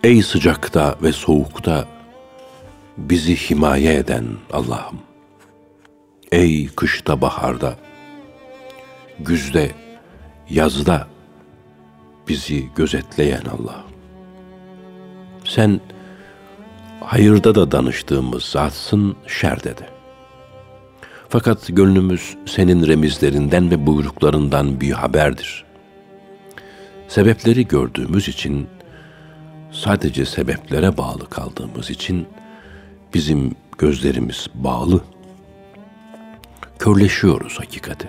Ey sıcakta ve soğukta bizi himaye eden Allah'ım. Ey kışta baharda, güzde, yazda bizi gözetleyen Allah'ım. Sen hayırda da danıştığımız zatsın, şerde de. Fakat gönlümüz senin remizlerinden ve buyruklarından bir haberdir. Sebepleri gördüğümüz için, sadece sebeplere bağlı kaldığımız için bizim gözlerimiz bağlı. Körleşiyoruz hakikate.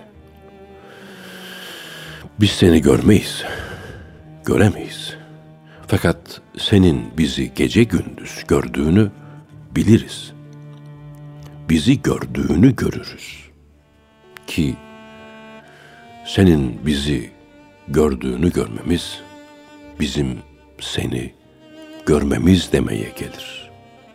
Biz seni görmeyiz, göremeyiz. Fakat senin bizi gece gündüz gördüğünü biliriz. Bizi gördüğünü görürüz. Ki senin bizi gördüğünü görmemiz, bizim seni görmemiz demeye gelir.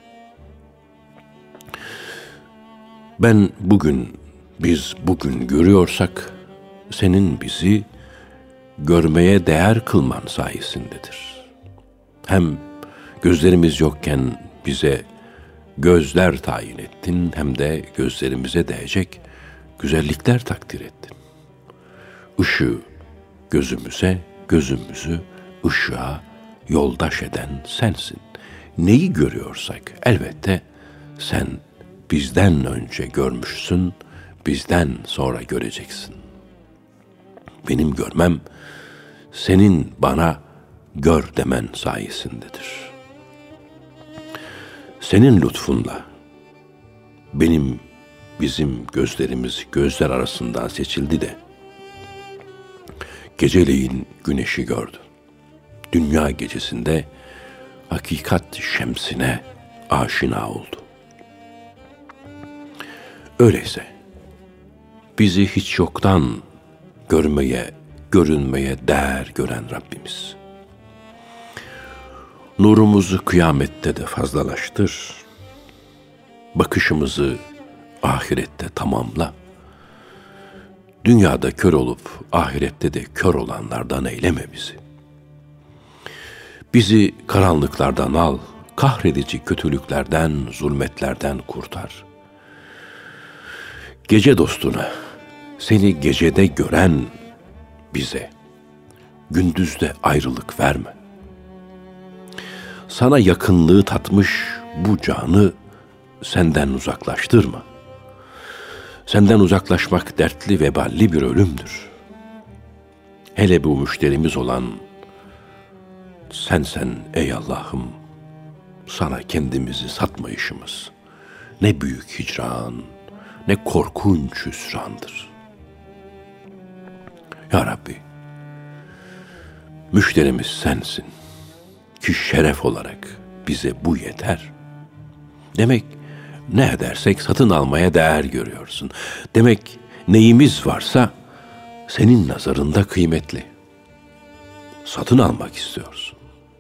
Biz bugün görüyorsak, senin bizi görmeye değer kılman sayesindedir. Hem gözlerimiz yokken bize gözler tayin ettin, hem de gözlerimize değecek güzellikler takdir ettin. Işığı gözümüze, gözümüzü ışığa yoldaş eden sensin. Neyi görüyorsak elbette sen bizden önce görmüşsün, bizden sonra göreceksin. Benim görmem, senin bana gör demen sayesindedir. Senin lütfunla bizim gözlerimiz gözler arasından seçildi de geceleyin güneşi gördü. Dünya gecesinde hakikat şemsine aşina oldu. Öyleyse bizi hiç yoktan görmeye, görünmeye değer gören Rabbimiz, nurumuzu kıyamette de fazlalaştır, bakışımızı ahirette tamamla, dünyada kör olup ahirette de kör olanlardan eyleme bizi. Bizi karanlıklardan al, kahredici kötülüklerden, zulmetlerden kurtar. Gece dostuna, seni gecede gören bize, gündüzde ayrılık verme. Sana yakınlığı tatmış bu canı senden uzaklaştırma. Senden uzaklaşmak dertli, veballi bir ölümdür. Hele bu müşterimiz olan sensen ey Allah'ım, sana kendimizi satmayışımız ne büyük hicran, ne korkunç hüsrandır. Ya Rabbi, müşterimiz sensin ki şeref olarak bize bu yeter. Demek ne edersek satın almaya değer görüyorsun. Demek neyimiz varsa senin nazarında kıymetli. Satın almak istiyorsun.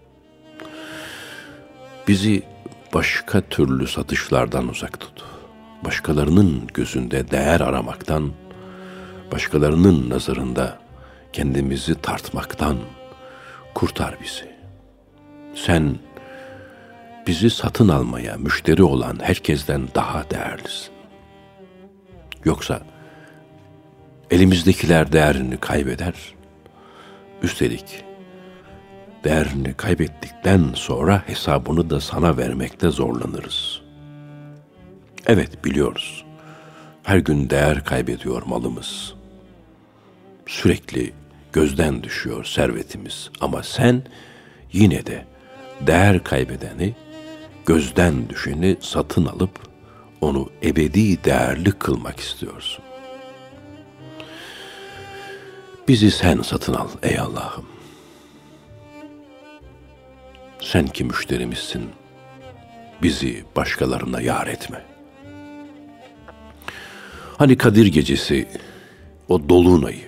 Bizi başka türlü satışlardan uzak tut. Başkalarının gözünde değer aramaktan, başkalarının nazarında kendimizi tartmaktan kurtar bizi. Sen bizi satın almaya müşteri olan herkesten daha değerlisin. Yoksa elimizdekiler değerini kaybeder, üstelik değerini kaybettikten sonra hesabını da sana vermekte zorlanırız. Evet, biliyoruz. Her gün değer kaybediyor malımız. Sürekli gözden düşüyor servetimiz. Ama sen yine de değer kaybedeni, gözden düşeni satın alıp onu ebedi değerli kılmak istiyorsun. Bizi sen satın al ey Allah'ım. Sen ki müşterimizsin, bizi başkalarına yar etme. Hani Kadir Gecesi, o dolunayı,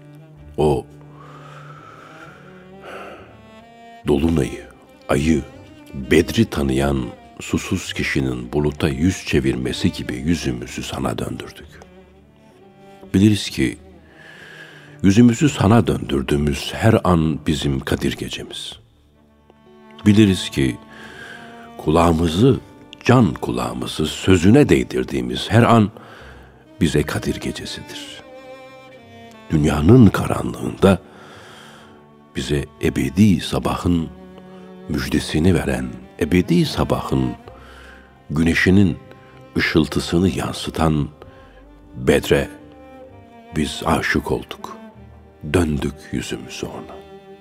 ayı, Bedri tanıyan susuz kişinin buluta yüz çevirmesi gibi yüzümüzü sana döndürdük. Biliriz ki yüzümüzü sana döndürdüğümüz her an bizim Kadir Gecemiz. Biliriz ki kulağımızı, can kulağımızı sözüne değdirdiğimiz her an bize Kadir gecesidir. Dünyanın karanlığında bize ebedi sabahın müjdesini veren, ebedi sabahın güneşinin ışıltısını yansıtan Bedre biz aşık olduk. Döndük yüzümüzü ona.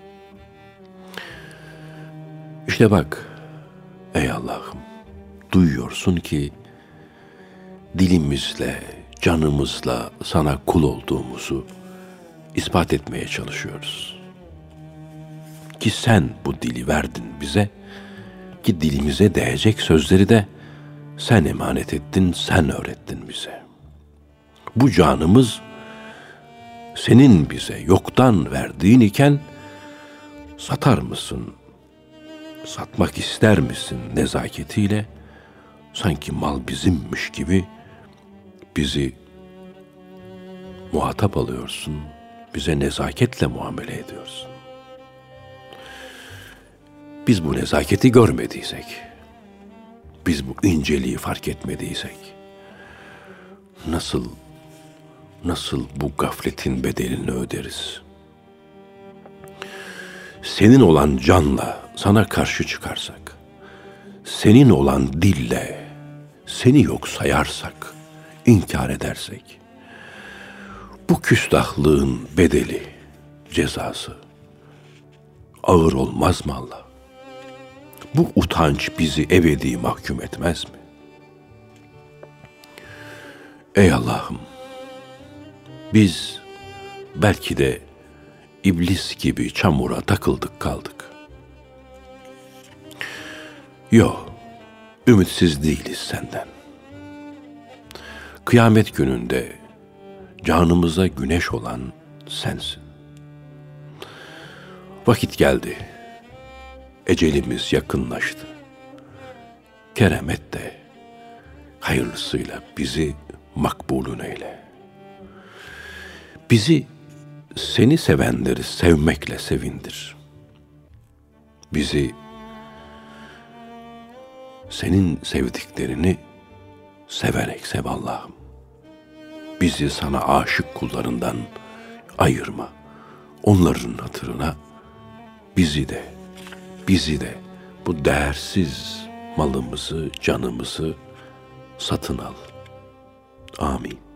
İşte bak ey Allah'ım, duyuyorsun ki dilimizle, canımızla sana kul olduğumuzu ispat etmeye çalışıyoruz. Ki sen bu dili verdin bize, ki dilimize değecek sözleri de sen emanet ettin, sen öğrettin bize. Bu canımız senin bize yoktan verdiğin iken satar mısın, satmak ister misin nezaketiyle, sanki mal bizimmiş gibi bizi muhatap alıyorsun, bize nezaketle muamele ediyorsun. Biz bu nezaketi görmediysek, biz bu inceliği fark etmediysek, nasıl bu gafletin bedelini öderiz? Senin olan canla sana karşı çıkarsak, senin olan dille seni yok sayarsak, inkar edersek, bu küstahlığın bedeli, cezası ağır olmaz mı Allah? Bu utanç bizi ebedi mahkum etmez mi? Ey Allah'ım, biz belki de iblis gibi çamura takıldık kaldık. Yok, ümitsiz değiliz senden. Kıyamet gününde canımıza güneş olan sensin. Vakit geldi. Ecelimiz yakınlaştı. Kerem et de hayırlısıyla bizi makbulun eyle. Bizi seni sevenleri sevmekle sevindir. Bizi senin sevdiklerini severek sev Allah'ım. Bizi sana aşık kullarından ayırma. Onların hatırına bizi de bu değersiz malımızı, canımızı satın al. Amin.